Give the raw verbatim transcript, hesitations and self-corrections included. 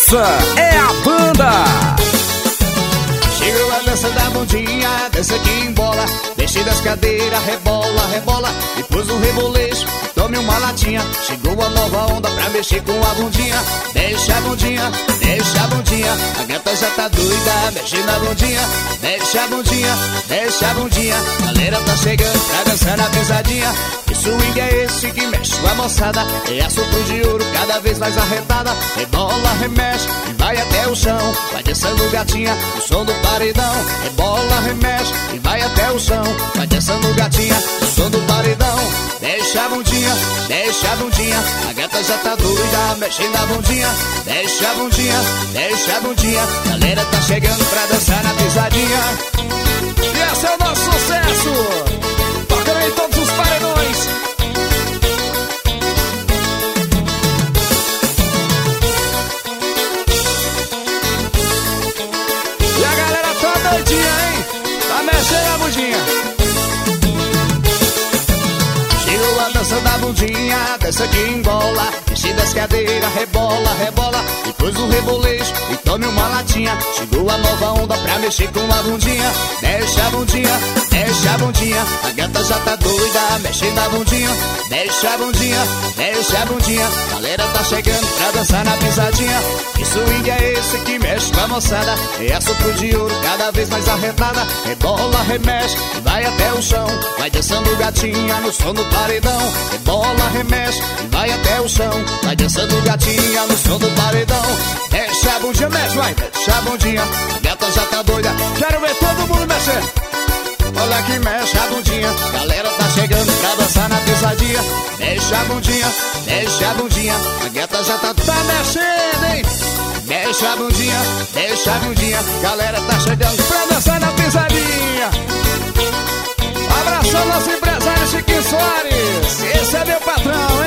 Essa é a banda. Chegou a dança da bundinha, dança que embola, deixei das cadeiras, rebola, rebola, depois um rebolejo, tome uma latinha. Chegou a nova onda pra mexer com a bundinha. Deixa a bundinha, deixa a bundinha, a gata já tá doida, mexe na bundinha. Deixa a bundinha, deixa a bundinha, galera tá chegando pra dançar na pisadinha. Que swing é esse que mexe com a moçada? É assunto de ouro, cada vez mais arretada. Rebola, remexe e vai até o chão, vai descendo gatinha, o som do paredão. Rebola, remexe e vai até o chão, vai descendo gatinha, o som do paredão. Deixa a bundinha, deixa a bundinha, a gata já tá doida, mexendo a bundinha. Deixa a bundinha, deixa a bundinha, galera tá chegando pra dançar na pisadinha. E esse é o nosso sucesso, tocando em todos os paredões. E a galera tá doidinha, hein? Tá mexendo a bundinha. Chegou a dança da bundinha, dança que embola, mexe das cadeiras, rebola, rebola, depois do rebolejo e tome uma latinha. Chegou a nova onda pra mexer com a bundinha. Deixa a bundinha, deixa a bundinha, a gata já tá doida, mexe na bundinha. Deixa a bundinha, deixa a bundinha, galera tá chegando pra dançar na pisadinha. Que swing é esse que mexe com a moçada? É assunto de ouro, cada vez mais arretada. Rebola, remexe e vai até o chão, vai dançando gatinha no som do paredão. Rebola, remexe e vai até o chão, vai dançando gatinha no som do paredão. Deixa a bundinha, mexe, vai, deixa a bundinha, a gata já tá doida, Quero ver todo mundo mexer. olha que mexe a bundinha, galera tá chegando pra dançar na pisadinha. Deixa a bundinha, deixa a bundinha, a gata já tá, Tá mexendo, hein? deixa a bundinha, deixa a bundinha, galera tá chegando pra Pra dançar na pisadinha. Abração nosso empresário Chiquinho Soares. Esse é meu patrão, hein?